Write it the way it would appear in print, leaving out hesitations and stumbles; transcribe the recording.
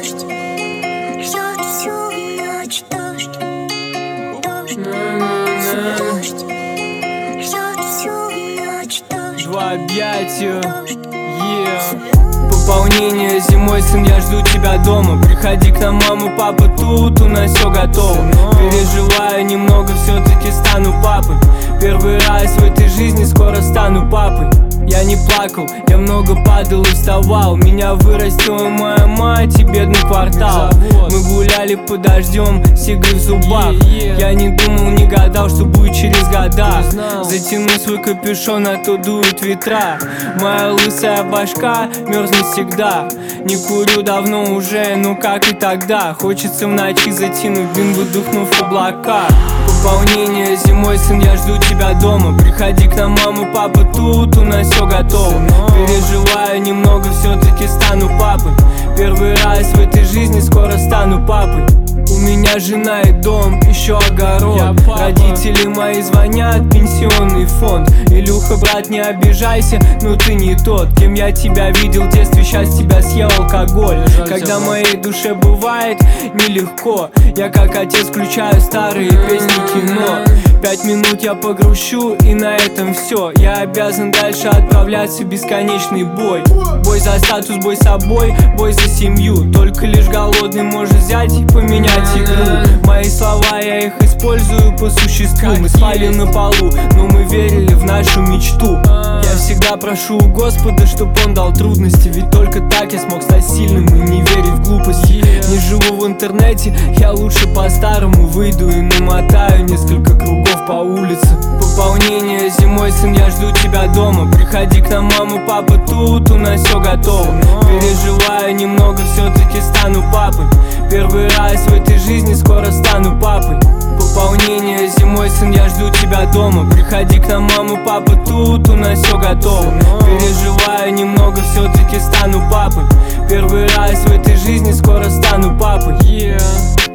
дождь, льет всю ночь дождь, дождь, дождь, льет всю ночь дождь. Два объятия, Пополнение зимой, сын, я жду тебя дома. Приходи к нам, мама, папа, тут у нас все готово. Переживаю немного, все-таки стану папой. Первый раз в этой жизни скоро стану папой. Я не плакал, я много падал и вставал. Меня вырастила моя мать и бедный квартал. Мы гуляли под дождем с иглой в зубах. Я не думал, не гадал, что будет через года. Затяну свой капюшон, а то дуют ветра. Моя лысая башка мерзнет всегда. Не курю давно уже, но как и тогда. Хочется в ночи затянуть дым, выдохнув облака. Пополнение зимой, сын, я жду тебя дома. Приходи к нам, мама, папа, тут у нас все готово. Переживаю немного, все-таки стану папой. Первый раз в этой жизни скоро стану папой. У меня жена и дом, еще огород. Родители мои звонят, пенсионный фонд. Илюха, брат, не обижайся, но ты не тот, кем я тебя видел в детстве, сейчас тебя съел алкоголь. Когда моей душе бывает нелегко, я как отец включаю старые песни кино. 5 минут я погрущу, и на этом все. Я обязан дальше отправляться в бесконечный бой. Бой за статус, бой с собой, бой за семью. Только лишь голодный может взять и поменять игру. Мои слова, я их использую по существу. Мы спали на полу, но мы верили в нашу мечту. Я всегда прошу у Господа, чтоб он дал трудности. Ведь только так я смог стать сильным и не верить в глупости. Не живу в интернете, я лучше по-старому выйду и намотаю несколько кругов по улице. Пополнение зимой, сын, я жду тебя дома. Приходи к нам, мама, папа, тут у нас все готово. Переживаю немного, все-таки стану папой. Первый раз в этой жизни скоро стану папой. Пополнение зимой, сын, я жду тебя дома. Приходи к нам, мама, папа, тут у нас все готово. Переживаю немного, все-таки стану папой. Первый раз в этой жизни скоро стану папой.